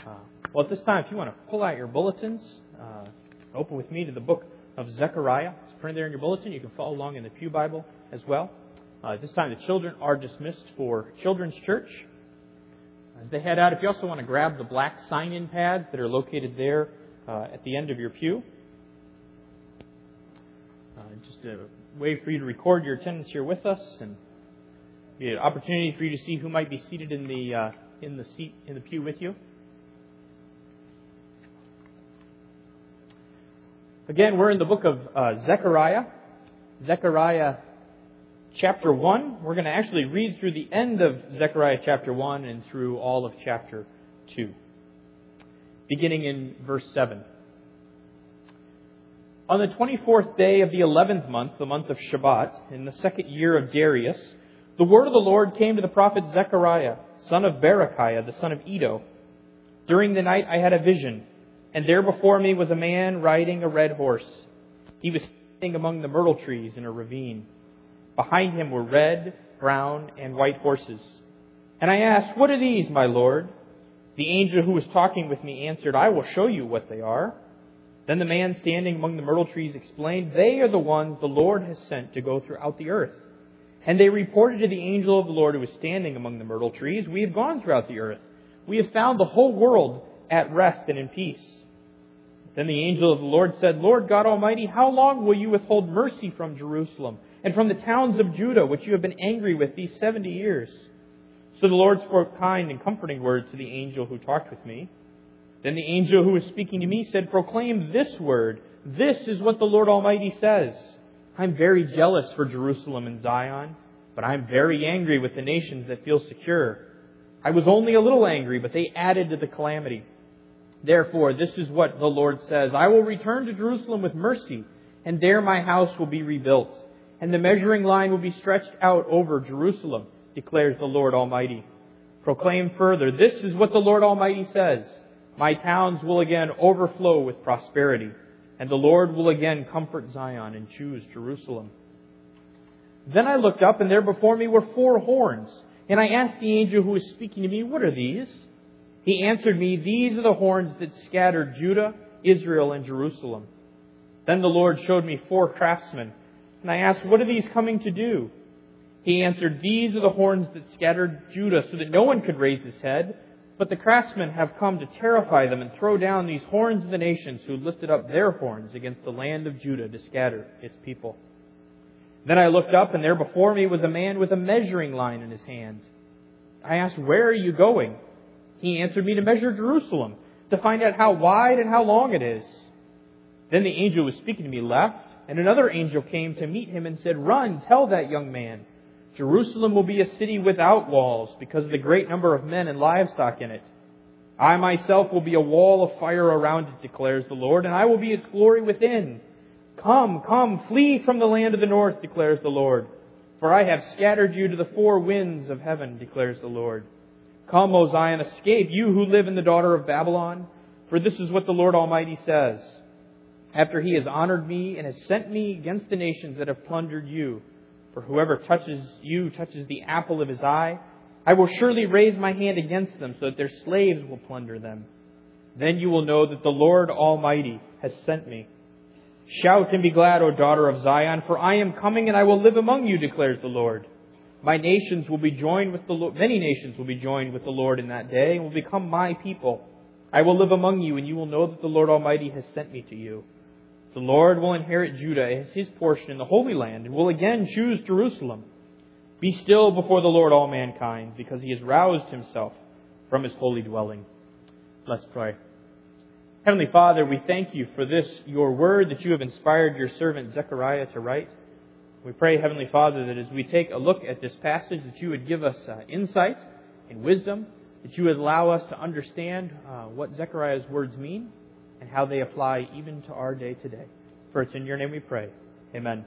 Well, at this time, if you want to pull out your bulletins, open with me to the book of Zechariah. It's printed there in your bulletin. You can follow along in the Pew Bible as well. At this time, the children are dismissed for Children's Church. As they head out, if you also want to grab the black sign-in pads that are located there at the end of your pew. Just a way for you to record your attendance here with us, and be an opportunity for you to see who might be seated in the pew with you. Again, we're in the book of Zechariah. Zechariah chapter 1. We're going to actually read through the end of Zechariah chapter 1 and through all of chapter 2. Beginning in verse 7. On the 24th day of the 11th month, the month of Shabbat, in the second year of Darius, the word of the Lord came to the prophet Zechariah, son of Berechiah, the son of Iddo. During the night I had a vision, and there before me was a man riding a red horse. He was standing among the myrtle trees in a ravine. Behind him were red, brown, and white horses. And I asked, "What are these, my Lord?" The angel who was talking with me answered, "I will show you what they are." Then the man standing among the myrtle trees explained, "They are the ones the Lord has sent to go throughout the earth." And they reported to the angel of the Lord who was standing among the myrtle trees, "We have gone throughout the earth. We have found the whole world at rest and in peace." Then the angel of the Lord said, "Lord God Almighty, how long will you withhold mercy from Jerusalem and from the towns of Judah, which you have been angry with these 70 years? So the Lord spoke kind and comforting words to the angel who talked with me. Then the angel who was speaking to me said, "Proclaim this word. This is what the Lord Almighty says. I'm very jealous for Jerusalem and Zion, but I'm very angry with the nations that feel secure. I was only a little angry, but they added to the calamity. Therefore, this is what the Lord says. I will return to Jerusalem with mercy, and there my house will be rebuilt, and the measuring line will be stretched out over Jerusalem, declares the Lord Almighty. Proclaim further, this is what the Lord Almighty says. My towns will again overflow with prosperity, and the Lord will again comfort Zion and choose Jerusalem." Then I looked up, and there before me were 4 horns, and I asked the angel who was speaking to me, "What are these?" He answered me, "These are the horns that scattered Judah, Israel, and Jerusalem." Then the Lord showed me 4 craftsmen, and I asked, "What are these coming to do?" He answered, "These are the horns that scattered Judah so that no one could raise his head. But the craftsmen have come to terrify them and throw down these horns of the nations who lifted up their horns against the land of Judah to scatter its people." Then I looked up, and there before me was a man with a measuring line in his hand. I asked, "Where are you going?" He answered me, "To measure Jerusalem, to find out how wide and how long it is." Then the angel who was speaking to me left, and another angel came to meet him and said, "Run, tell that young man, Jerusalem will be a city without walls because of the great number of men and livestock in it. I myself will be a wall of fire around it, declares the Lord, and I will be its glory within. Come, come, flee from the land of the north, declares the Lord. For I have scattered you to the 4 winds of heaven, declares the Lord. Come, O Zion, escape, you who live in the daughter of Babylon. For this is what the Lord Almighty says. After He has honored me and has sent me against the nations that have plundered you, for whoever touches you touches the apple of His eye, I will surely raise my hand against them so that their slaves will plunder them. Then you will know that the Lord Almighty has sent me. Shout and be glad, O daughter of Zion, for I am coming and I will live among you, declares the Lord. Many nations will be joined with the Lord in that day and will become my people. I will live among you, and you will know that the Lord Almighty has sent me to you. The Lord will inherit Judah as His portion in the Holy Land and will again choose Jerusalem. Be still before the Lord, all mankind, because He has roused Himself from His holy dwelling. Let's pray. Heavenly Father, we thank You for this, Your word that You have inspired Your servant Zechariah to write. We pray, Heavenly Father, that as we take a look at this passage, that You would give us insight and wisdom, that You would allow us to understand what Zechariah's words mean and how they apply even to our day today. For it's in Your name we pray. Amen.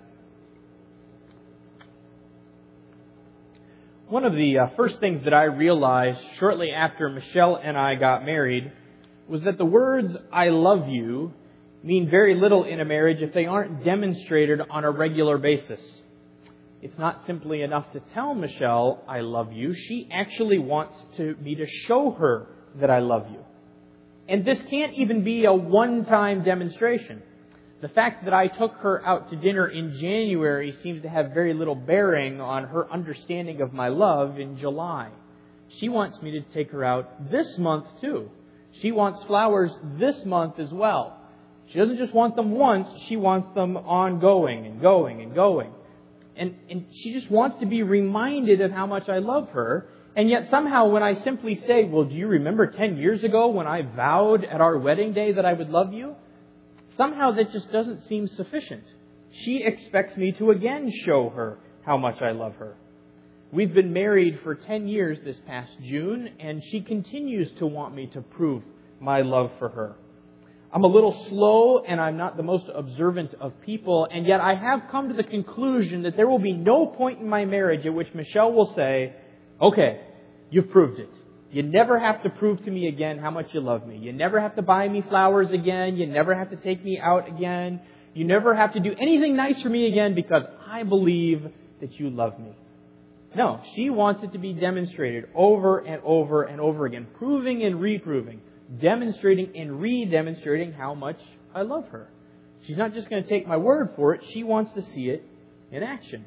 One of the first things that I realized shortly after Michelle and I got married was that the words, "I love you," mean very little in a marriage if they aren't demonstrated on a regular basis. It's not simply enough to tell Michelle, "I love you." She actually wants me to show her that I love you. And this can't even be a one-time demonstration. The fact that I took her out to dinner in January seems to have very little bearing on her understanding of my love in July. She wants me to take her out this month too. She wants flowers this month as well. She doesn't just want them once, she wants them ongoing and going and going. And she just wants to be reminded of how much I love her. And yet somehow when I simply say, well, do you remember 10 years ago when I vowed at our wedding day that I would love you? Somehow that just doesn't seem sufficient. She expects me to again show her how much I love her. We've been married for 10 years this past June, and she continues to want me to prove my love for her. I'm a little slow, and I'm not the most observant of people, and yet I have come to the conclusion that there will be no point in my marriage at which Michelle will say, okay, you've proved it. You never have to prove to me again how much you love me. You never have to buy me flowers again. You never have to take me out again. You never have to do anything nice for me again because I believe that you love me. No, she wants it to be demonstrated over and over and over again, proving and reproving, demonstrating and re-demonstrating how much I love her. She's not just going to take my word for it. She wants to see it in action.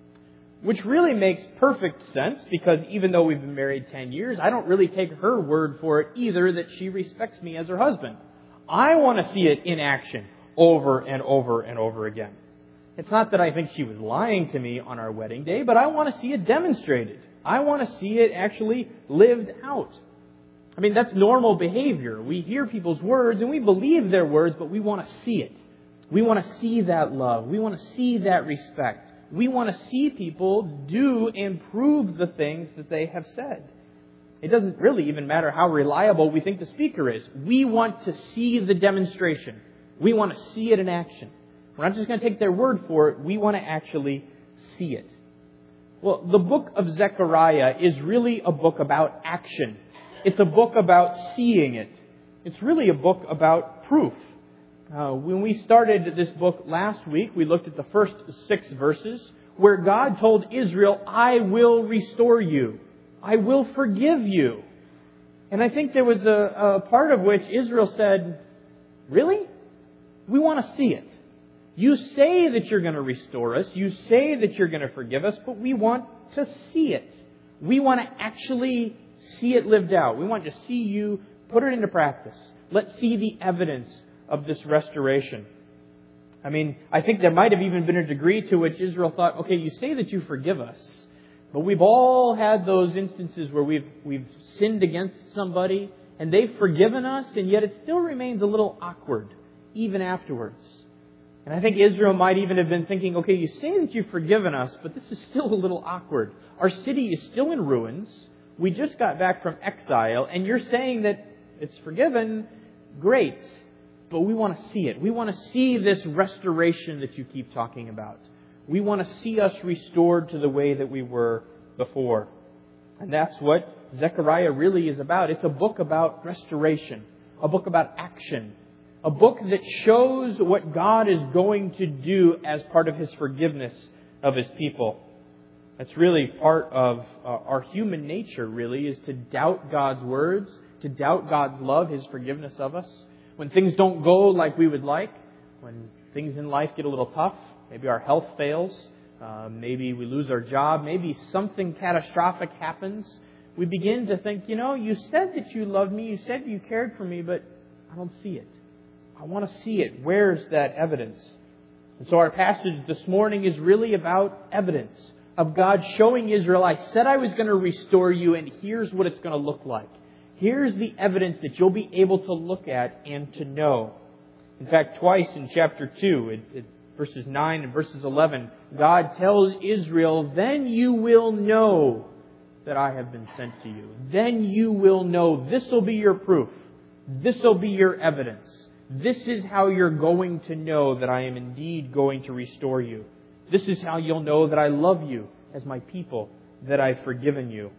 Which really makes perfect sense because even though we've been married 10 years, I don't really take her word for it either that she respects me as her husband. I want to see it in action over and over and over again. It's not that I think she was lying to me on our wedding day, but I want to see it demonstrated. I want to see it actually lived out. I mean, that's normal behavior. We hear people's words and we believe their words, but we want to see it. We want to see that love. We want to see that respect. We want to see people do and prove the things that they have said. It doesn't really even matter how reliable we think the speaker is. We want to see the demonstration. We want to see it in action. We're not just going to take their word for it. We want to actually see it. Well, the book of Zechariah is really a book about action. It's a book about seeing it. It's really a book about proof. When we started this book last week, we looked at the first 6 verses where God told Israel, I will restore you. I will forgive you. And I think there was a part of which Israel said, really? We want to see it. You say that you're going to restore us. You say that you're going to forgive us, but we want to see it. We want to actually see it lived out. We want to see you put it into practice. Let's see the evidence of this restoration. I mean, I think there might have even been a degree to which Israel thought, okay, you say that you forgive us, but we've all had those instances where we've sinned against somebody and they've forgiven us, and yet it still remains a little awkward even afterwards. And I think Israel might even have been thinking, okay, you say that you've forgiven us, but this is still a little awkward. Our city is still in ruins. We just got back from exile, and you're saying that it's forgiven. Great. But we want to see it. We want to see this restoration that you keep talking about. We want to see us restored to the way that we were before. And that's what Zechariah really is about. It's a book about restoration. A book about action. A book that shows what God is going to do as part of His forgiveness of His people. That's really part of our human nature, really, is to doubt God's words, to doubt God's love, His forgiveness of us. When things don't go like we would like, when things in life get a little tough, maybe our health fails, maybe we lose our job, maybe something catastrophic happens, we begin to think, you said that you loved me, you said you cared for me, but I don't see it. I want to see it. Where's that evidence? And so our passage this morning is really about evidence of God showing Israel, I said I was going to restore you, and here's what it's going to look like. Here's the evidence that you'll be able to look at and to know. In fact, twice in chapter 2, verses 9 and verses 11, God tells Israel, then you will know that I have been sent to you. Then you will know. This will be your proof. This will be your evidence. This is how you're going to know that I am indeed going to restore you. This is how you'll know that I love you as my people, that I've forgiven you.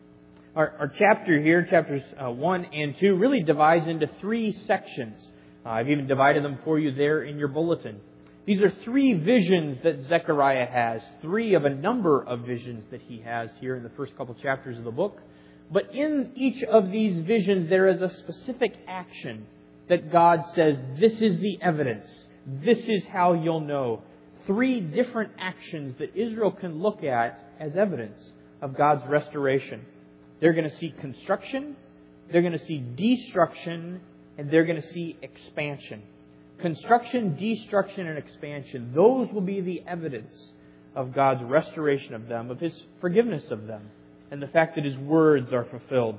Our chapter here, chapters 1 and 2, really divides into 3 sections. I've even divided them for you there in your bulletin. These are 3 visions that Zechariah has, 3 of a number of visions that he has here in the first couple chapters of the book. But in each of these visions, there is a specific action that God says, this is the evidence. This is how you'll know. 3 different actions that Israel can look at as evidence of God's restoration. They're going to see construction, they're going to see destruction, and they're going to see expansion. Construction, destruction, and expansion. Those will be the evidence of God's restoration of them, of His forgiveness of them, and the fact that His words are fulfilled.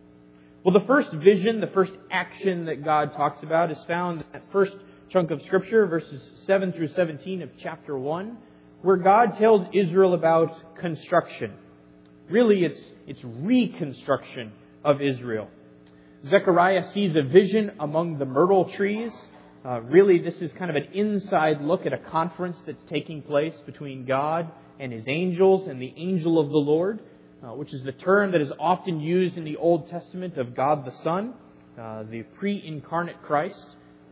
Well, the first vision, the first action that God talks about is found in that first chunk of Scripture, verses 7 through 17 of chapter 1, where God tells Israel about construction. Really, it's reconstruction of Israel. Zechariah sees a vision among the myrtle trees. Really, this is kind of an inside look at a conference that's taking place between God and His angels and the angel of the Lord, which is the term that is often used in the Old Testament of God the Son, the pre-incarnate Christ,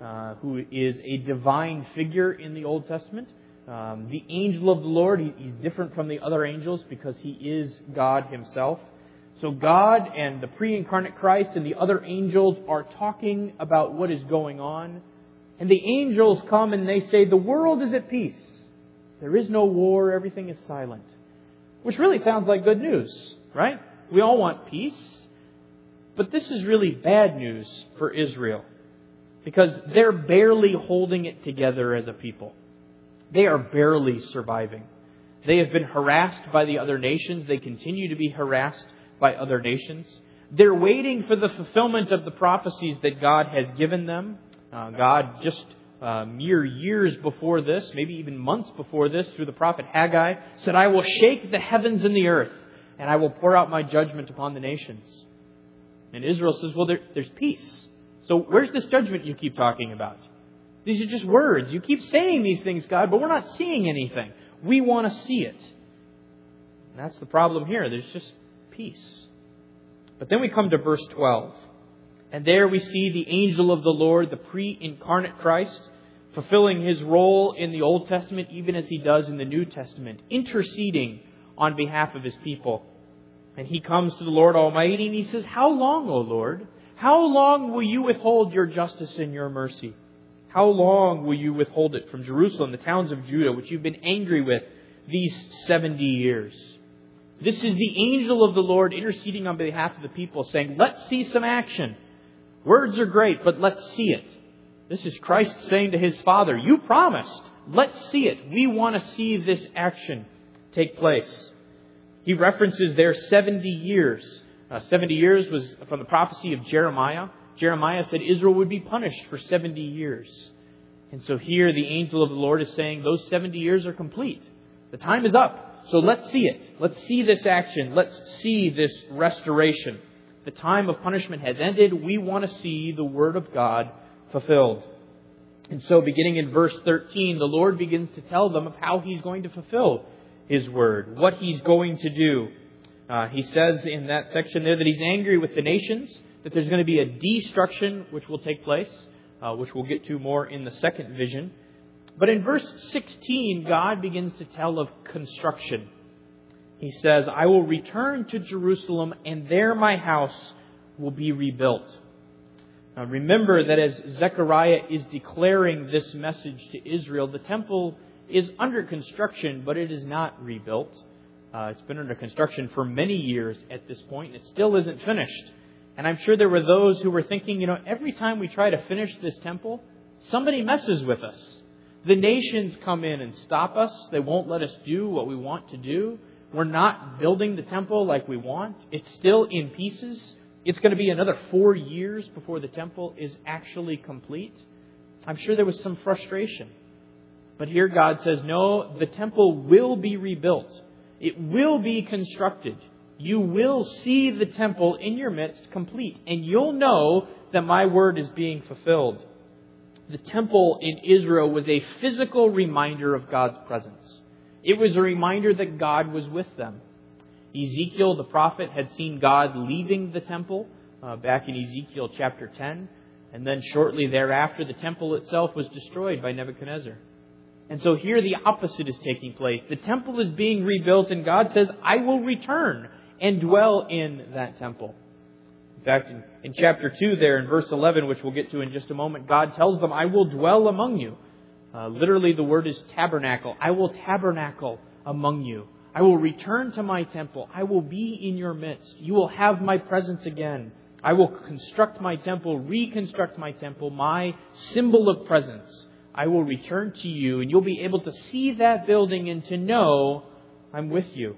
who is a divine figure in the Old Testament. The angel of the Lord, He's different from the other angels because He is God Himself. So God and the pre-incarnate Christ and the other angels are talking about what is going on. And the angels come and they say, the world is at peace. There is no war. Everything is silent. Which really sounds like good news, right? We all want peace. But this is really bad news for Israel, because they're barely holding it together as a people. They are barely surviving. They have been harassed by the other nations. They continue to be harassed by other nations. They're waiting for the fulfillment of the prophecies that God has given them. God just mere years before this, maybe even months before this, through the prophet Haggai, said, I will shake the heavens and the earth, and I will pour out my judgment upon the nations. And Israel says, well, there's peace. So where's this judgment you keep talking about? These are just words. You keep saying these things, God, but we're not seeing anything. We want to see it. And that's the problem here. There's just peace. But then we come to verse 12. And there we see the angel of the Lord, the pre-incarnate Christ, fulfilling His role in the Old Testament, even as He does in the New Testament, interceding on behalf of His people. And He comes to the Lord Almighty and He says, how long, O Lord? How long will you withhold your justice and your mercy? How long will you withhold it from Jerusalem, the towns of Judah, which you've been angry with these 70 years? This is the angel of the Lord interceding on behalf of the people, saying, let's see some action. Words are great, but let's see it. This is Christ saying to His Father, you promised. Let's see it. We want to see this action take place. He references there 70 years. 70 years was from the prophecy of Jeremiah. Jeremiah said Israel would be punished for 70 years. And so here the angel of the Lord is saying those 70 years are complete. The time is up. So let's see it. Let's see this action. Let's see this restoration. The time of punishment has ended. We want to see the Word of God fulfilled. And so beginning in verse 13, the Lord begins to tell them of how He's going to fulfill His Word, what He's going to do. He says in that section there that He's angry with the nations, that there's going to be a destruction which will take place, which we'll get to more in the second vision. But in verse 16, God begins to tell of construction. He says, I will return to Jerusalem, and there my house will be rebuilt. Now remember that as Zechariah is declaring this message to Israel, the temple is under construction, but it is not rebuilt. It's been under construction for many years at this point, and it still isn't finished. And I'm sure there were those who were thinking, every time we try to finish this temple, somebody messes with us. The nations come in and stop us. They won't let us do what we want to do. We're not building the temple like we want. It's still in pieces. It's going to be another 4 years before the temple is actually complete. I'm sure there was some frustration. But here God says, no, the temple will be rebuilt. It will be constructed. You will see the temple in your midst complete. And you'll know that my word is being fulfilled. The temple in Israel was a physical reminder of God's presence. It was a reminder that God was with them. Ezekiel, the prophet, had seen God leaving the temple back in Ezekiel chapter 10. And then shortly thereafter, the temple itself was destroyed by Nebuchadnezzar. And so here the opposite is taking place. The temple is being rebuilt and God says, I will return and dwell in that temple. In fact, in chapter 2 there, in verse 11, which we'll get to in just a moment, God tells them, I will dwell among you. Literally, the word is tabernacle. I will tabernacle among you. I will return to my temple. I will be in your midst. You will have my presence again. I will construct my temple, reconstruct my temple, my symbol of presence. I will return to you, and you'll be able to see that building and to know I'm with you.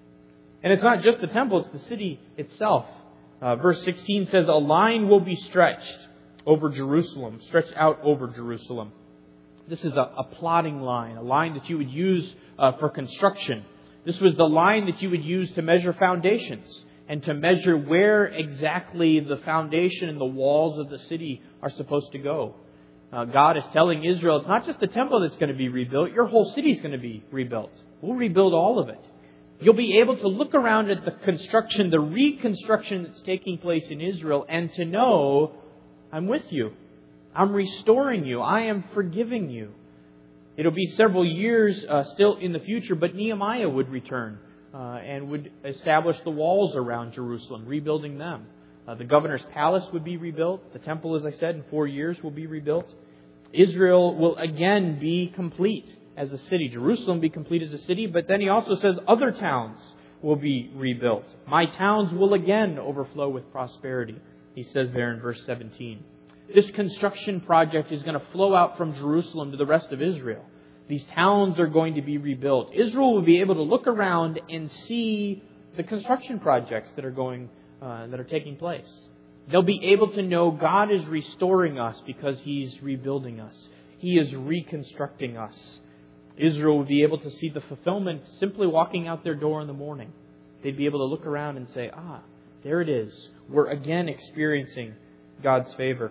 And it's not just the temple, it's the city itself. Verse 16 says, a line will be stretched over Jerusalem, stretched out over Jerusalem. This is a plotting line, a line that you would use for construction. This was the line that you would use to measure foundations and to measure where exactly the foundation and the walls of the city are supposed to go. God is telling Israel, it's not just the temple that's going to be rebuilt, your whole city is going to be rebuilt. We'll rebuild all of it. You'll be able to look around at the construction, the reconstruction that's taking place in Israel, and to know, I'm with you. I'm restoring you. I am forgiving you. It'll be several years still in the future, but Nehemiah would return and would establish the walls around Jerusalem, rebuilding them. The governor's palace would be rebuilt. The temple, as I said, in 4 years will be rebuilt. Israel will again be complete as a city. Jerusalem be complete as a city, but then he also says other towns will be rebuilt. My towns will again overflow with prosperity, he says there in verse 17. This construction project is going to flow out from Jerusalem to the rest of Israel. These towns are going to be rebuilt. Israel will be able to look around and see the construction projects that are taking place. They'll be able to know God is restoring us because He's rebuilding us. He is reconstructing us. Israel will be able to see the fulfillment simply walking out their door in the morning. They'd be able to look around and say, there it is. We're again experiencing God's favor.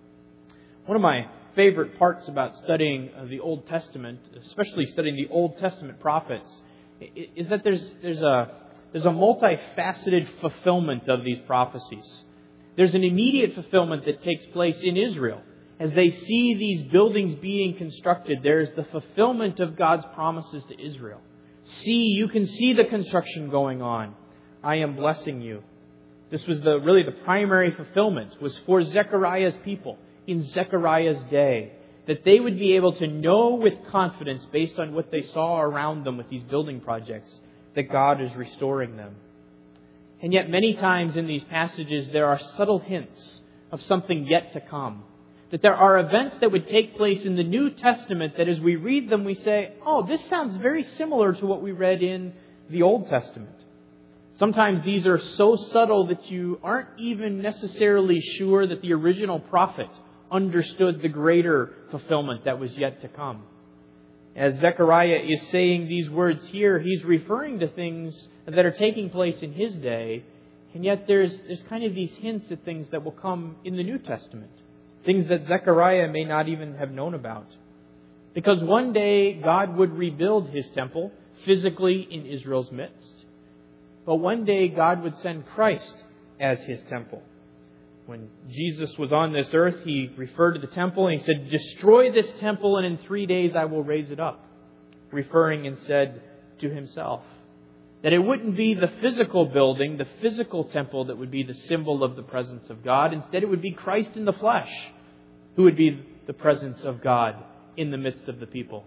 One of my favorite parts about studying the Old Testament, especially studying the Old Testament prophets, is that there's a multifaceted fulfillment of these prophecies. There's an immediate fulfillment that takes place in Israel. As they see these buildings being constructed, there's the fulfillment of God's promises to Israel. You can see the construction going on. I am blessing you. This was really the primary fulfillment, was for Zechariah's people in Zechariah's day, that they would be able to know with confidence, based on what they saw around them with these building projects, that God is restoring them. And yet many times in these passages there are subtle hints of something yet to come. That there are events that would take place in the New Testament that as we read them we say, this sounds very similar to what we read in the Old Testament. Sometimes these are so subtle that you aren't even necessarily sure that the original prophet understood the greater fulfillment that was yet to come. As Zechariah is saying these words here, he's referring to things that are taking place in his day, and yet there's kind of these hints at things that will come in the New Testament. Things that Zechariah may not even have known about. Because one day God would rebuild His temple physically in Israel's midst. But one day God would send Christ as His temple. When Jesus was on this earth, He referred to the temple and He said, destroy this temple and in 3 days I will raise it up. Referring instead to Himself. That it wouldn't be the physical building, the physical temple that would be the symbol of the presence of God. Instead, it would be Christ in the flesh who would be the presence of God in the midst of the people.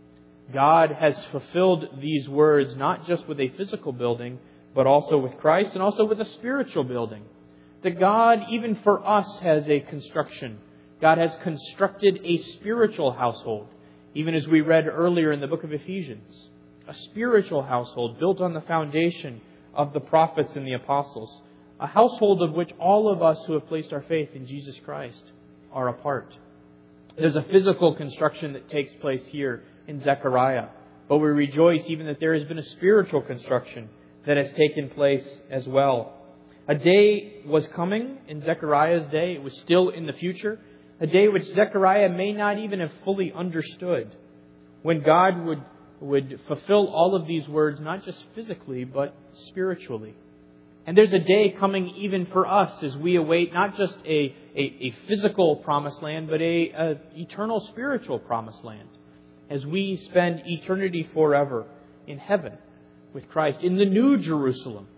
God has fulfilled these words not just with a physical building, but also with Christ and also with a spiritual building. That God, even for us, has a construction. God has constructed a spiritual household, even as we read earlier in the book of Ephesians. A spiritual household built on the foundation of the prophets and the apostles. A household of which all of us who have placed our faith in Jesus Christ are a part. There's a physical construction that takes place here in Zechariah. But we rejoice even that there has been a spiritual construction that has taken place as well. A day was coming in Zechariah's day. It was still in the future. A day which Zechariah may not even have fully understood. When God would fulfill all of these words, not just physically, but spiritually. And there's a day coming even for us as we await not just a physical promised land, but a eternal spiritual promised land. As we spend eternity forever in heaven with Christ, in the new Jerusalem,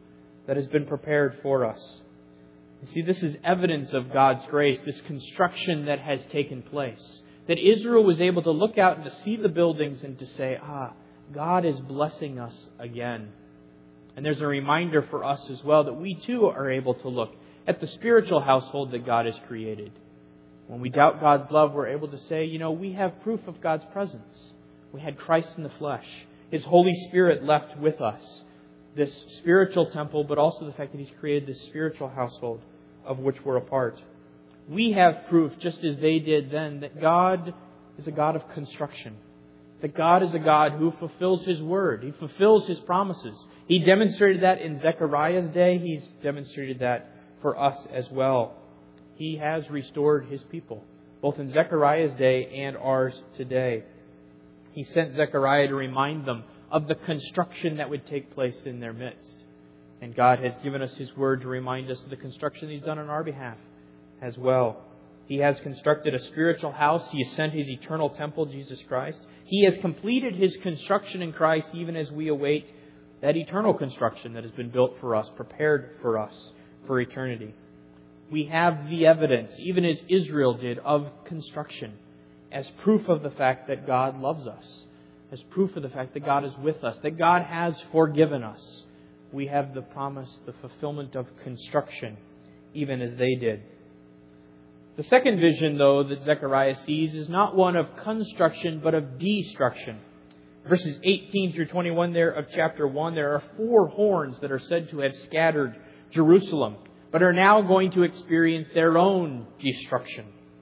that has been prepared for us. You see, this is evidence of God's grace, this construction that has taken place. That Israel was able to look out and to see the buildings and to say, God is blessing us again. And there's a reminder for us as well that we too are able to look at the spiritual household that God has created. When we doubt God's love, we're able to say, we have proof of God's presence. We had Christ in the flesh. His Holy Spirit left with us. This spiritual temple, but also the fact that He's created this spiritual household of which we're a part. We have proof, just as they did then, that God is a God of construction. That God is a God who fulfills His word. He fulfills His promises. He demonstrated that in Zechariah's day. He's demonstrated that for us as well. He has restored His people, both in Zechariah's day and ours today. He sent Zechariah to remind them of the construction that would take place in their midst. And God has given us His word to remind us of the construction He's done on our behalf as well. He has constructed a spiritual house. He has sent His eternal temple, Jesus Christ. He has completed His construction in Christ, even as we await that eternal construction that has been built for us, prepared for us for eternity. We have the evidence, even as Israel did, of construction as proof of the fact that God loves us, as proof of the fact that God is with us, that God has forgiven us. We have the promise, the fulfillment of construction, even as they did. The second vision, though, that Zechariah sees is not one of construction, but of destruction. Verses 18 through 21 there of chapter 1, there are 4 horns that are said to have scattered Jerusalem, but are now going to experience their own destruction.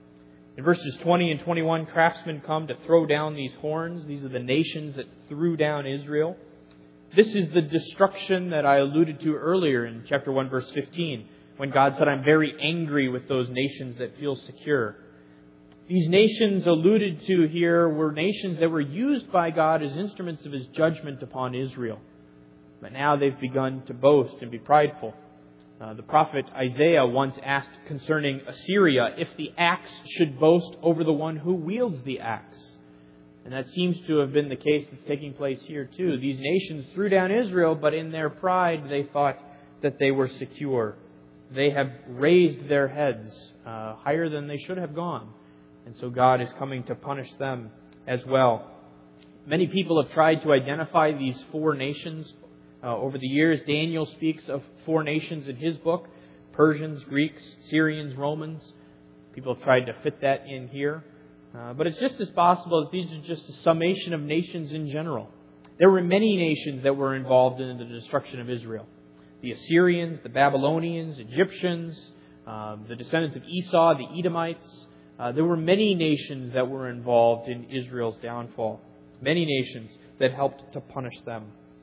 In verses 20 and 21, craftsmen come to throw down these horns. These are the nations that threw down Israel. This is the destruction that I alluded to earlier in chapter 1, verse 15, when God said, I'm very angry with those nations that feel secure. These nations alluded to here were nations that were used by God as instruments of His judgment upon Israel. But now they've begun to boast and be prideful. The prophet Isaiah once asked concerning Assyria if the axe should boast over the one who wields the axe. And that seems to have been the case that's taking place here too. These nations threw down Israel, but in their pride they thought that they were secure. They have raised their heads higher than they should have gone. And so God is coming to punish them as well. Many people have tried to identify these 4 nations over the years. Daniel speaks of 4 nations in his book: Persians, Greeks, Syrians, Romans. People have tried to fit that in here. But it's just as possible that these are just a summation of nations in general. There were many nations that were involved in the destruction of Israel. The Assyrians, the Babylonians, Egyptians, the descendants of Esau, the Edomites. There were many nations that were involved in Israel's downfall. Many nations that helped to punish them.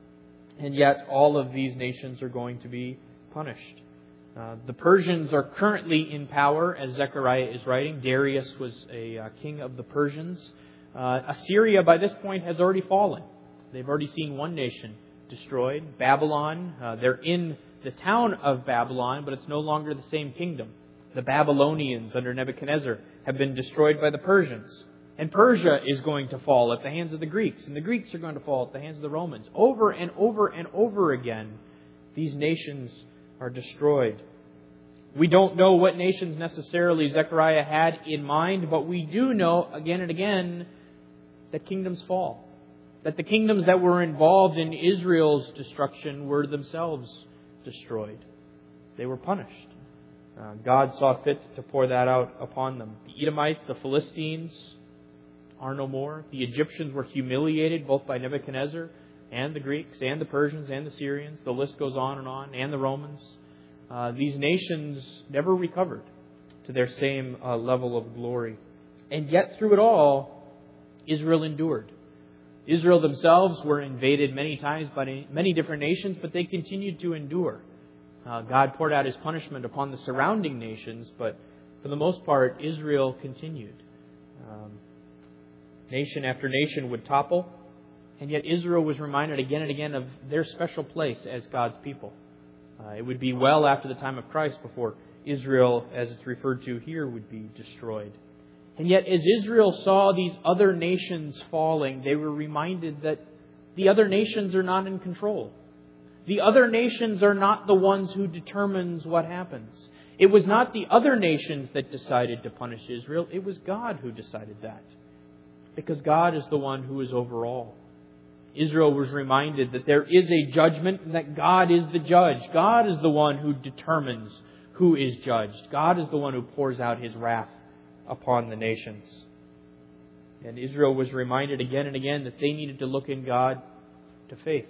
And yet all of these nations are going to be punished. The Persians are currently in power, as Zechariah is writing. Darius was a king of the Persians. Assyria, by this point, has already fallen. They've already seen one nation destroyed. Babylon, they're in the town of Babylon, but it's no longer the same kingdom. The Babylonians under Nebuchadnezzar have been destroyed by the Persians. And Persia is going to fall at the hands of the Greeks. And the Greeks are going to fall at the hands of the Romans. Over and over and over again, these nations are destroyed. We don't know what nations necessarily Zechariah had in mind, but we do know again and again that kingdoms fall. That the kingdoms that were involved in Israel's destruction were themselves destroyed. They were punished. God saw fit to pour that out upon them. The Edomites, the Philistines are no more. The Egyptians were humiliated both by Nebuchadnezzar and the Greeks and the Persians and the Syrians. The list goes on, and the Romans. These nations never recovered to their same level of glory. And yet through it all, Israel endured. Israel themselves were invaded many times by many different nations, but they continued to endure. God poured out His punishment upon the surrounding nations, but for the most part, Israel continued. Nation after nation would topple, and yet Israel was reminded again and again of their special place as God's people. It would be well after the time of Christ before Israel, as it's referred to here, would be destroyed. And yet, as Israel saw these other nations falling, they were reminded that the other nations are not in control. The other nations are not the ones who determines what happens. It was not the other nations that decided to punish Israel. It was God who decided that. Because God is the one who is over all. Israel was reminded that there is a judgment and that God is the judge. God is the one who determines who is judged. God is the one who pours out His wrath upon the nations. And Israel was reminded again and again that they needed to look in God to faith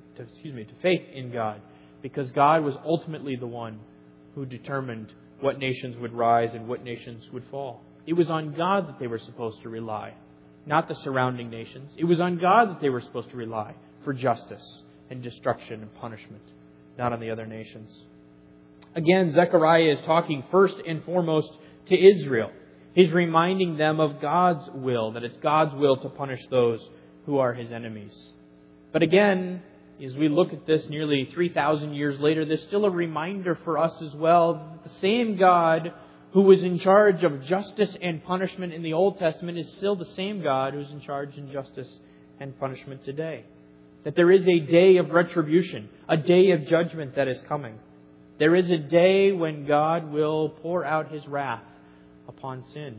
in God, because God was ultimately the one who determined what nations would rise and what nations would fall. It was on God that they were supposed to rely, not the surrounding nations. It was on God that they were supposed to rely for justice and destruction and punishment, not on the other nations. Again, Zechariah is talking first and foremost to Israel. He's reminding them of God's will, that it's God's will to punish those who are His enemies. But again, as we look at this nearly 3,000 years later, there's still a reminder for us as well. The same God who was in charge of justice and punishment in the Old Testament is still the same God who's in charge in justice and punishment today. That there is a day of retribution, a day of judgment that is coming. There is a day when God will pour out His wrath upon sin.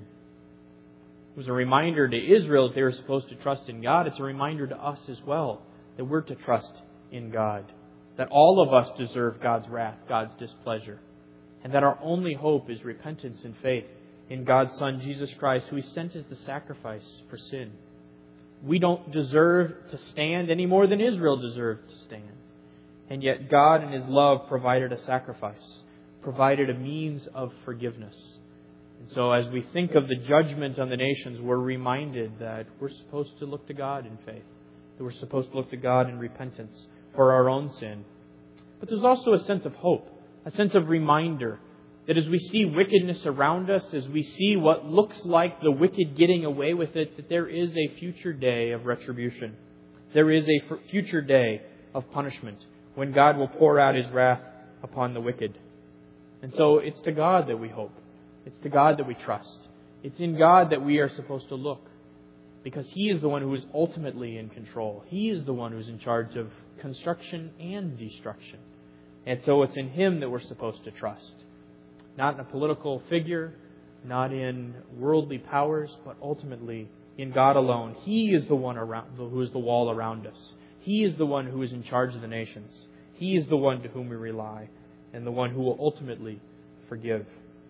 It was a reminder to Israel that they were supposed to trust in God. It's a reminder to us as well that we're to trust in God. That all of us deserve God's wrath, God's displeasure. And that our only hope is repentance and faith in God's Son, Jesus Christ, who He sent as the sacrifice for sin. We don't deserve to stand any more than Israel deserved to stand. And yet God in His love provided a sacrifice, provided a means of forgiveness. And so as we think of the judgment on the nations, we're reminded that we're supposed to look to God in faith. That we're supposed to look to God in repentance for our own sin. But there's also a sense of hope, a sense of reminder that as we see wickedness around us, as we see what looks like the wicked getting away with it, that there is a future day of retribution. There is a future day of punishment when God will pour out His wrath upon the wicked. And so it's to God that we hope. It's to God that we trust. It's in God that we are supposed to look. Because He is the one who is ultimately in control. He is the one who is in charge of construction and destruction. And so it's in Him that we're supposed to trust. Not in a political figure, not in worldly powers, but ultimately in God alone. He is the one who is the wall around us. He is the one who is in charge of the nations. He is the one to whom we rely, and the one who will ultimately forgive.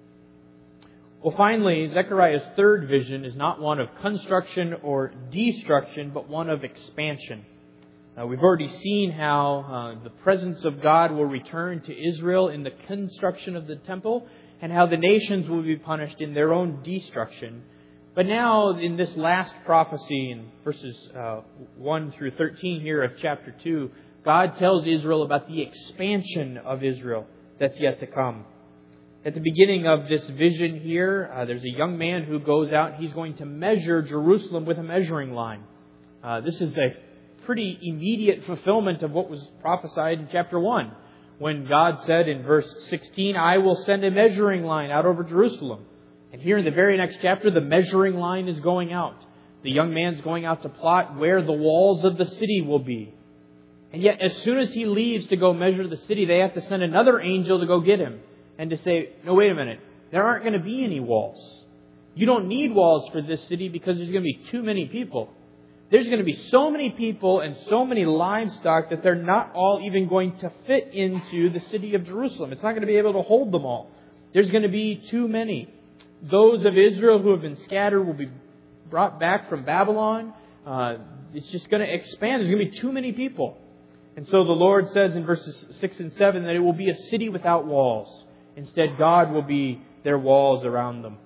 Well, finally, Zechariah's third vision is not one of construction or destruction, but one of expansion. We've already seen how the presence of God will return to Israel in the construction of the temple, and how the nations will be punished in their own destruction. But now, in this last prophecy, in verses 1 through 13 here of chapter 2, God tells Israel about the expansion of Israel that's yet to come. At the beginning of this vision here, there's a young man who goes out. He's going to measure Jerusalem with a measuring line. This is a pretty immediate fulfillment of what was prophesied in chapter 1, when God said in verse 16, "I will send a measuring line out over Jerusalem." And here in the very next chapter, the measuring line is going out. The young man's going out to plot where the walls of the city will be. And yet, as soon as he leaves to go measure the city, they have to send another angel to go get him. And to say, no, wait a minute, there aren't going to be any walls. You don't need walls for this city because there's going to be too many people. There's going to be so many people and so many livestock that they're not all even going to fit into the city of Jerusalem. It's not going to be able to hold them all. There's going to be too many. Those of Israel who have been scattered will be brought back from Babylon. It's just going to expand. There's going to be too many people. And so the Lord says in verses 6 and 7 that it will be a city without walls. Instead, God will be their walls around them.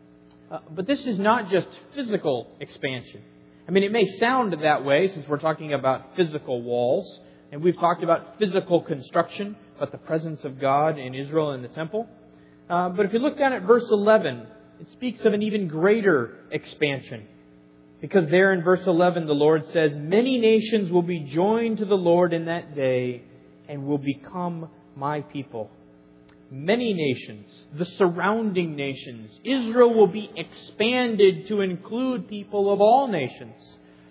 But this is not just physical expansion. I mean, it may sound that way since we're talking about physical walls. And we've talked about physical construction, but the presence of God in Israel in the temple. But if you look down at verse 11, it speaks of an even greater expansion. Because there in verse 11, the Lord says, "Many nations will be joined to the Lord in that day and will become my people." Many nations, the surrounding nations. Israel will be expanded to include people of all nations.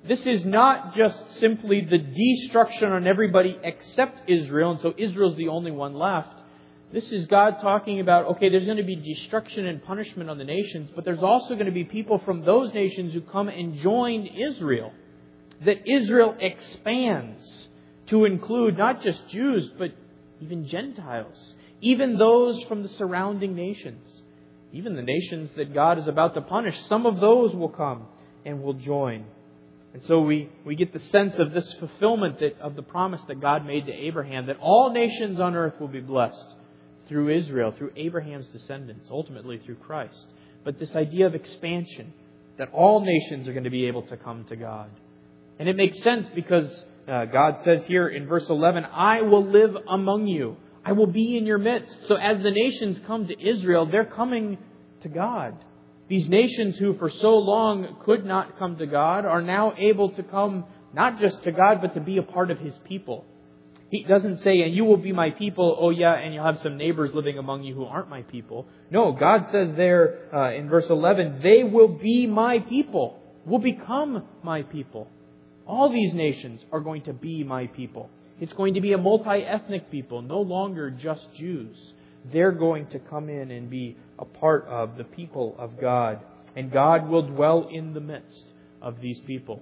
this is not just simply the destruction on everybody except Israel, and so Israel's the only one left. This is God talking about, okay, there's going to be destruction and punishment on the nations, but there's also going to be people from those nations who come and join Israel. That Israel expands to include not just Jews, but even Gentiles. Even those from the surrounding nations. Even the nations that God is about to punish. Some of those will come and will join. And so we get the sense of this fulfillment of the promise that God made to Abraham, that all nations on earth will be blessed through Israel, through Abraham's descendants, ultimately through Christ. But this idea of expansion, that all nations are going to be able to come to God. And it makes sense because God says here in verse 11, I will live among you. I will be in your midst. So as the nations come to Israel, they're coming to God. These nations who for so long could not come to God are now able to come not just to God, but to be a part of His people. He doesn't say, and you will be my people, oh yeah, and you'll have some neighbors living among you who aren't my people. No, God says there in verse 11, they will be my people, will become my people. All these nations are going to be my people. It's going to be a multi-ethnic people, no longer just Jews. They're going to come in and be a part of the people of God. And God will dwell in the midst of these people.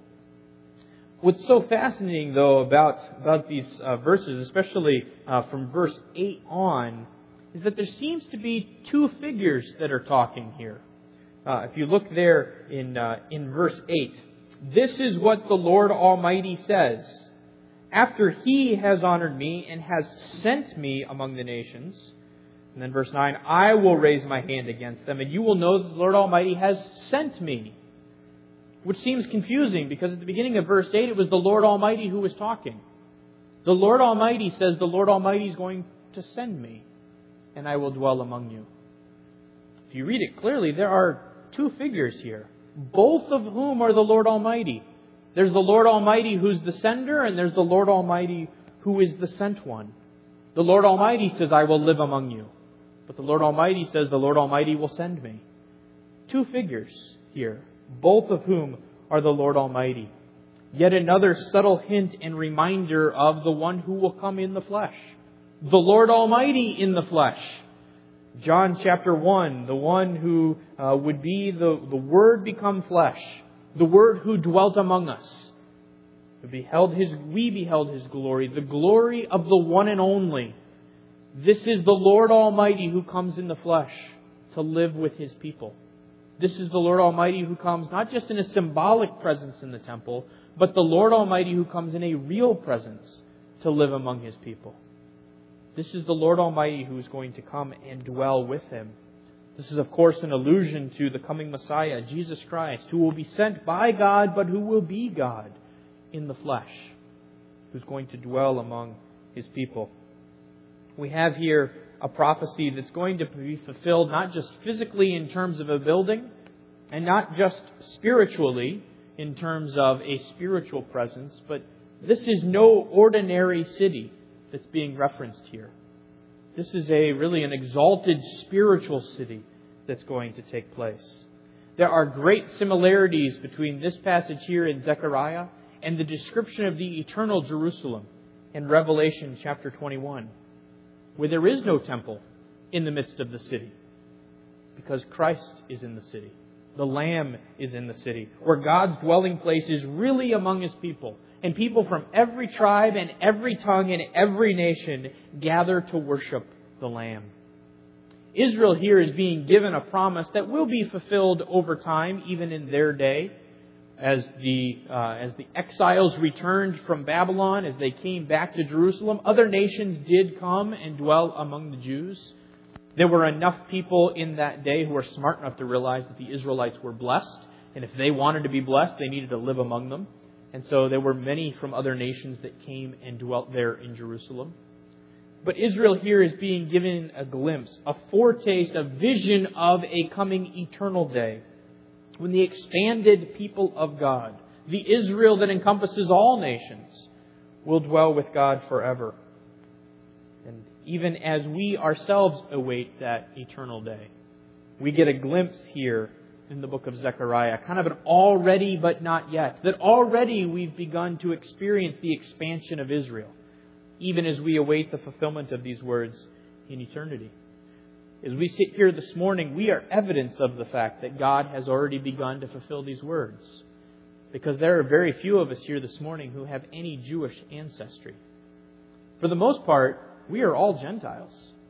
What's so fascinating, though, about these verses, especially from verse 8 on, is that there seems to be two figures that are talking here. If you look there in verse 8, this is what the Lord Almighty says. After He has honored me and has sent me among the nations. And then verse 9, I will raise my hand against them, and you will know that the Lord Almighty has sent me. Which seems confusing, because at the beginning of verse 8, it was the Lord Almighty who was talking. The Lord Almighty says, the Lord Almighty is going to send me, and I will dwell among you. If you read it clearly, there are two figures here, both of whom are the Lord Almighty. There's the Lord Almighty who's the sender, and there's the Lord Almighty who is the sent one. The Lord Almighty says, I will live among you. But the Lord Almighty says, the Lord Almighty will send me. Two figures here, both of whom are the Lord Almighty. Yet another subtle hint and reminder of the one who will come in the flesh. The Lord Almighty in the flesh. John chapter 1, the one who would be the Word become flesh. The Word who dwelt among us. We beheld His glory, the glory of the one and only. This is the Lord Almighty who comes in the flesh to live with His people. This is the Lord Almighty who comes not just in a symbolic presence in the temple, but the Lord Almighty who comes in a real presence to live among His people. This is the Lord Almighty who is going to come and dwell with Him. This is, of course, an allusion to the coming Messiah, Jesus Christ, who will be sent by God, but who will be God in the flesh, who's going to dwell among His people. We have here a prophecy that's going to be fulfilled not just physically in terms of a building, and not just spiritually in terms of a spiritual presence, but this is no ordinary city that's being referenced here. This is really an exalted spiritual city that's going to take place. There are great similarities between this passage here in Zechariah and the description of the eternal Jerusalem in Revelation chapter 21, where there is no temple in the midst of the city, because Christ is in the city. The Lamb is in the city, where God's dwelling place is really among His people. And people from every tribe and every tongue and every nation gather to worship the Lamb. Israel here is being given a promise that will be fulfilled over time, even in their day. As the exiles returned from Babylon, as they came back to Jerusalem, other nations did come and dwell among the Jews. There were enough people in that day who were smart enough to realize that the Israelites were blessed. And if they wanted to be blessed, they needed to live among them. And so there were many from other nations that came and dwelt there in Jerusalem. But Israel here is being given a glimpse, a foretaste, a vision of a coming eternal day, when the expanded people of God, the Israel that encompasses all nations, will dwell with God forever. And even as we ourselves await that eternal day, we get a glimpse here in the book of Zechariah, kind of an already but not yet. That already we've begun to experience the expansion of Israel, even as we await the fulfillment of these words in eternity. As we sit here this morning, we are evidence of the fact that God has already begun to fulfill these words. Because there are very few of us here this morning who have any Jewish ancestry. For the most part, we are all Gentiles.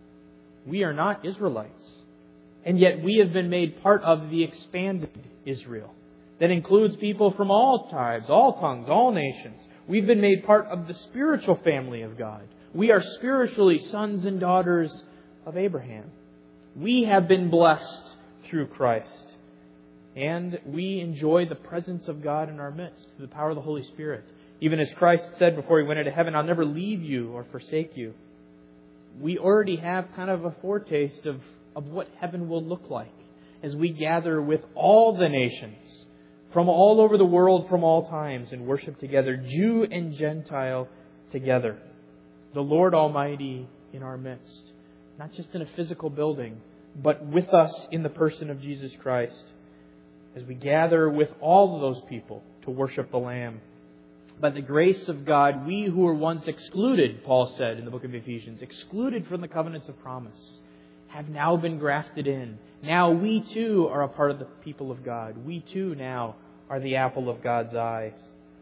We are not Israelites. And yet we have been made part of the expanded Israel that includes people from all tribes, all tongues, all nations. We've been made part of the spiritual family of God. We are spiritually sons and daughters of Abraham. We have been blessed through Christ. And we enjoy the presence of God in our midst through the power of the Holy Spirit. Even as Christ said before He went into heaven, I'll never leave you or forsake you. We already have kind of a foretaste of what heaven will look like as we gather with all the nations from all over the world, from all times, and worship together, Jew and Gentile together. The Lord Almighty in our midst, not just in a physical building, but with us in the person of Jesus Christ, as we gather with all of those people to worship the Lamb. By the grace of God, we who were once excluded, Paul said in the book of Ephesians, excluded from the covenants of promise, have now been grafted in. Now we too are a part of the people of God. We too now are the apple of God's eyes.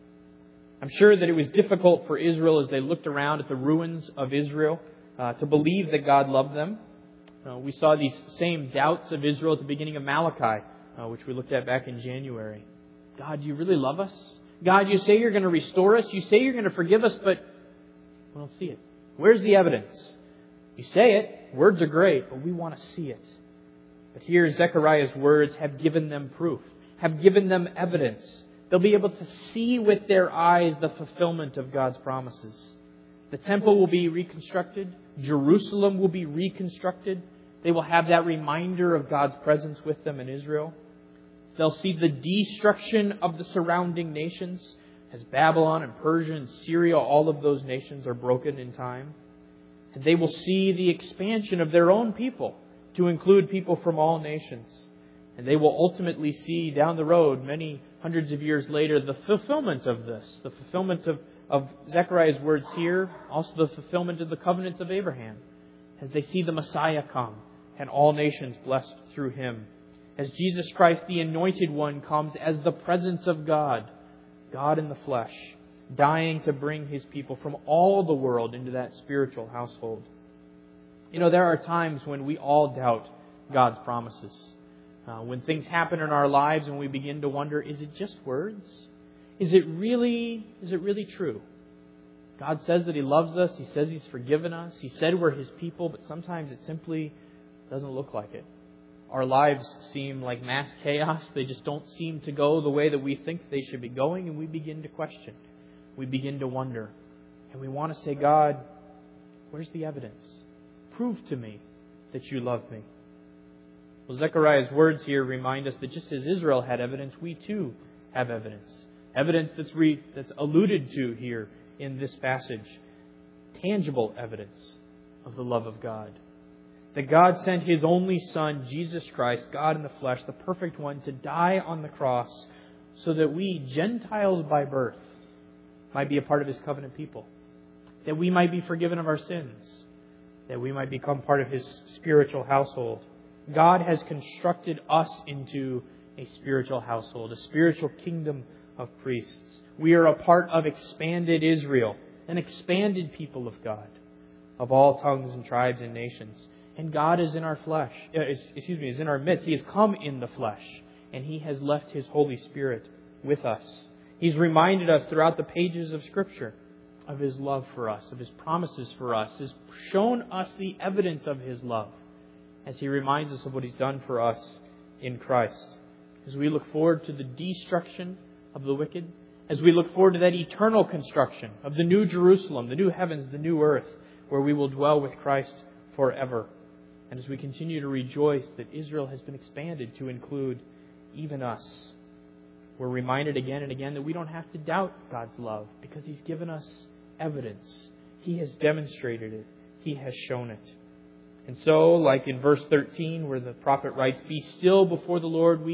I'm sure that it was difficult for Israel as they looked around at the ruins of Israel to believe that God loved them. We saw these same doubts of Israel at the beginning of Malachi, which we looked at back in January. God, do you really love us? God, you say you're going to restore us. You say you're going to forgive us, but we don't see it. Where's the evidence? You say it. Words are great, but we want to see it. But here, Zechariah's words have given them proof, have given them evidence. They'll be able to see with their eyes the fulfillment of God's promises. The temple will be reconstructed. Jerusalem will be reconstructed. They will have that reminder of God's presence with them in Israel. They'll see the destruction of the surrounding nations as Babylon and Persia and Syria, all of those nations are broken in time. And they will see the expansion of their own people to include people from all nations. And they will ultimately see down the road, many hundreds of years later, the fulfillment of this. The fulfillment of Zechariah's words here. Also the fulfillment of the covenants of Abraham. As they see the Messiah come and all nations blessed through Him. As Jesus Christ, the Anointed One, comes as the presence of God. God in the flesh. Dying to bring His people from all the world into that spiritual household. You know, there are times when we all doubt God's promises. When things happen in our lives and we begin to wonder, is it just words? Is it really true? God says that He loves us. He says He's forgiven us. He said we're His people, but sometimes it simply doesn't look like it. Our lives seem like mass chaos. They just don't seem to go the way that we think they should be going, and we begin to question. We begin to wonder. And we want to say, God, where's the evidence? Prove to me that you love me. Well, Zechariah's words here remind us that just as Israel had evidence, we too have evidence. Evidence that's alluded to here in this passage. Tangible evidence of the love of God. That God sent His only Son, Jesus Christ, God in the flesh, the perfect one, to die on the cross so that we, Gentiles by birth, might be a part of His covenant people. That we might be forgiven of our sins. That we might become part of His spiritual household. God has constructed us into a spiritual household, a spiritual kingdom of priests. We are a part of expanded Israel, an expanded people of God, of all tongues and tribes and nations. And God is in our flesh, is in our midst. He has come in the flesh, and He has left His Holy Spirit with us. He's reminded us throughout the pages of Scripture of His love for us, of His promises for us. He's shown us the evidence of His love as He reminds us of what He's done for us in Christ. As we look forward to the destruction of the wicked, as we look forward to that eternal construction of the new Jerusalem, the new heavens, the new earth, where we will dwell with Christ forever. And as we continue to rejoice that Israel has been expanded to include even us, we're reminded again and again that we don't have to doubt God's love because He's given us evidence. He has demonstrated it. He has shown it. And so, like in verse 13 where the prophet writes, "Be still before the Lord, we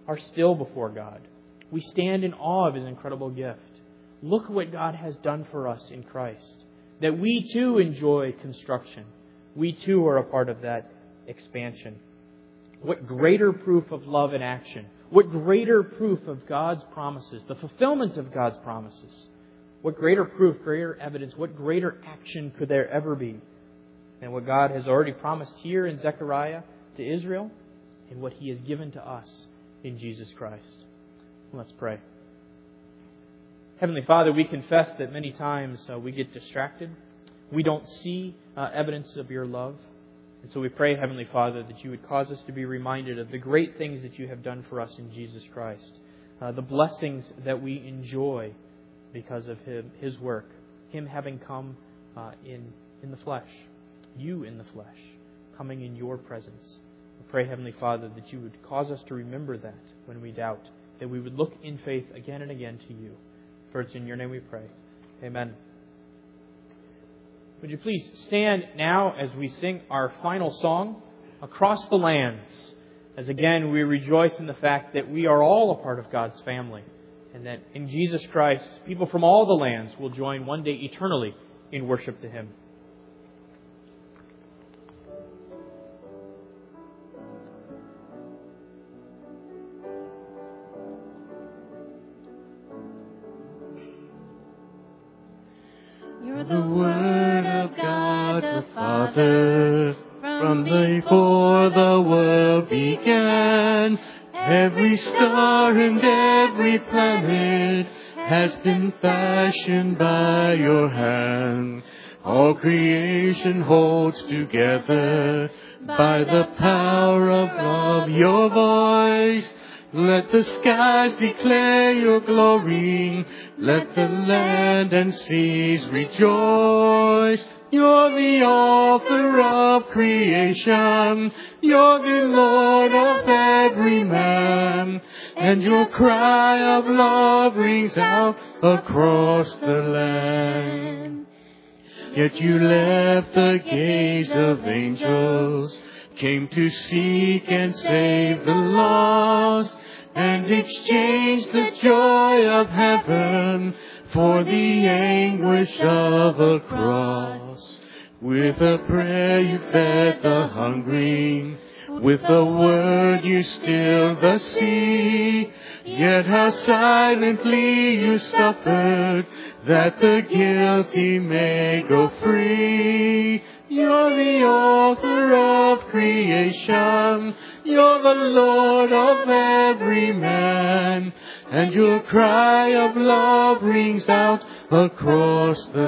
are still before God. We stand in awe of His incredible gift. Look what God has done for us in Christ. That we too enjoy construction. We too are a part of that expansion. What greater proof of love in action? What greater proof of God's promises, the fulfillment of God's promises? What greater proof, greater evidence, what greater action could there ever be than what God has already promised here in Zechariah to Israel and what He has given to us in Jesus Christ? Let's pray. Heavenly Father, we confess that many times we get distracted. We don't see evidence of Your love. And so we pray, Heavenly Father, that You would cause us to be reminded of the great things that You have done for us in Jesus Christ. The blessings that we enjoy because of His work. Him having come in the flesh. You in the flesh. Coming in Your presence. We pray, Heavenly Father, that You would cause us to remember that when we doubt. That we would look in faith again and again to You. For it's in Your name we pray. Amen. Would you please stand now as we sing our final song, Across the Lands, as again we rejoice in the fact that we are all a part of God's family, and that in Jesus Christ, people from all the lands will join one day eternally in worship to Him. You're the Word of God the Father, from before the world began. Every star and every planet has been fashioned by Your hand. All creation holds together by the power of Your voice. Let the skies declare Your glory. Let the land and seas rejoice. You're the author of creation. You're the Lord of every man. And Your cry of love rings out across the land. Yet You left the gaze of angels, came to seek and save the lost, and exchanged the joy of heaven for the anguish of a cross. With a prayer You fed the hungry, with a word You stilled the sea. Yet how silently You suffered, that the guilty may go free. You're the author of creation. You're the Lord of every man. And Your cry of love rings out across the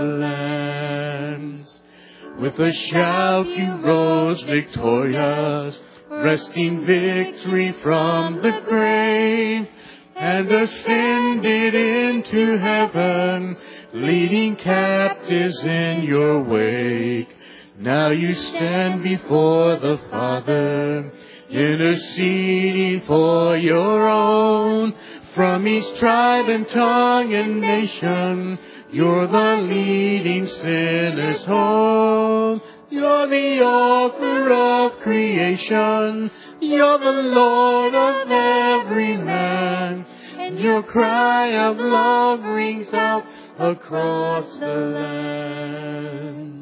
lands. With a shout You rose victorious, wresting victory from the grave, and ascended into heaven, leading captives in Your wake. Now You stand before the Father, interceding for Your own. From each tribe and tongue and nation, You're the leading sinners home. You're the author of creation. You're the Lord of every man. And Your cry of love rings out across the lands.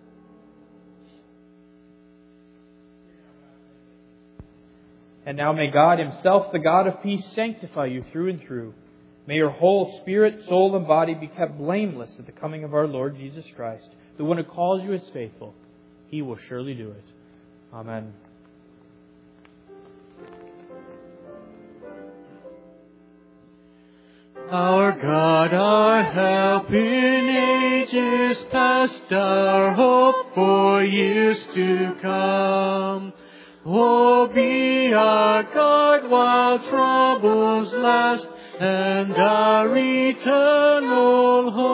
And now may God Himself, the God of peace, sanctify you through and through. May your whole spirit, soul, and body be kept blameless at the coming of our Lord Jesus Christ. The one who calls you is faithful. He will surely do it. Amen. Our God, our help in ages past, our hope for years to come. Oh, be our God while troubles last, and our eternal hope.